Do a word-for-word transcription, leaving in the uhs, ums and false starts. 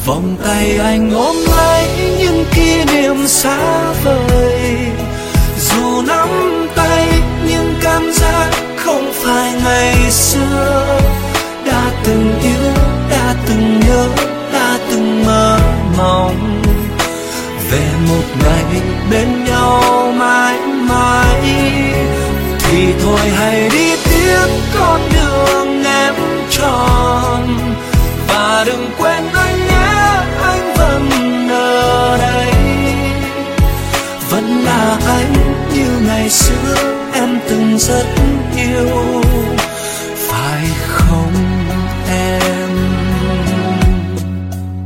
vòng tay anh ôm lấy những kỷ niệm xa vời. Dù nắm tay nhưng cảm giác không phải ngày xưa. Đã từng yêu, đã từng nhớ, đã từng mơ mộng về một ngày bên nhau mãi mãi. Thì thôi hãy đi tiếp con đường em chọn, và đừng quên anh nhé, anh vẫn ở đây. Vẫn là anh như ngày xưa em từng rất yêu, phải không?